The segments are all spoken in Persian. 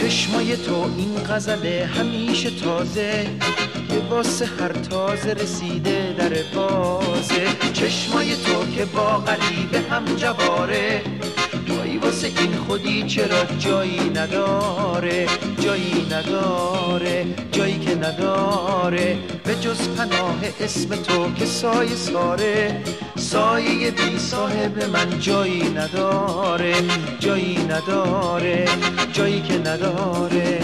چشمای تو این غزل همیشه تازه که واسه هر تازه رسیده در بازه. چشمای تو که با غریبه هم جواره، وای واسه این خودی چرا جایی نداره، جایی نداره، جایی که نداره به جز پناه اسم تو که سایه ساره. سایه بی صاحب من جایی نداره، جایی نداره، جایی که نداره.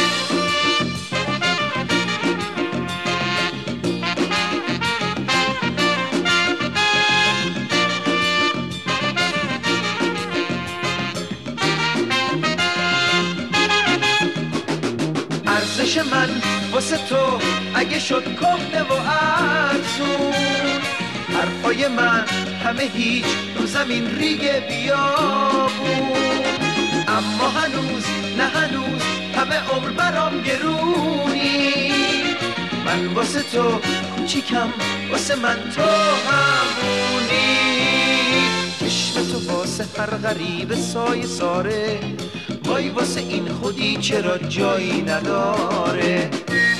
ارزش من واسه تو اگه شد کهنه و افزون، حرفای من همه هیچ رو زمین ریگ بیابون، اما هنوز نه هنوز همه عمر برام گرونی. من واسه تو کوچیکم، واسه من تو همونی. چشم تو واسه هر غریب سایه ساره، وای واسه این خودی چرا جایی نداره.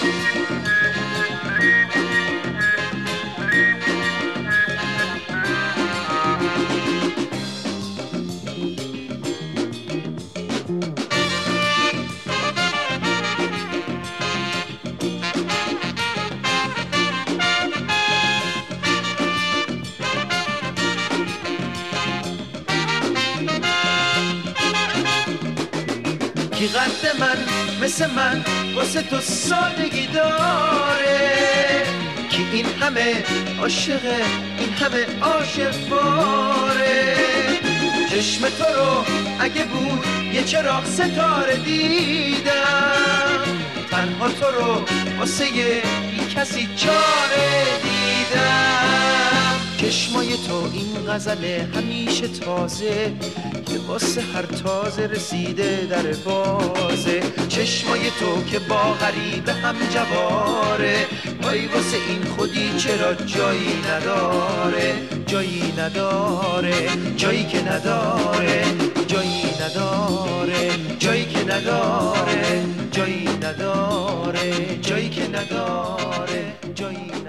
کی قد من مثل من واسه تو سادگی داره، کی این همه عاشقه این همه عاشق باره. چشم تو رو اگه بود یه چراغ ستاره دیدم، تنها تو رو واسه یه کسی چاره دیدم. چشمای تو این غزل همیشه تازه که واسه هر تازه رسیده در بازه. چشمای تو که با غریبه هم جواره، وای واسه این خودی چرا جایی نداره، جایی نداره، جایی که نداره، جایی نداره، جایی که نداره، جایی نداره، جایی که نداره، جایی نداره.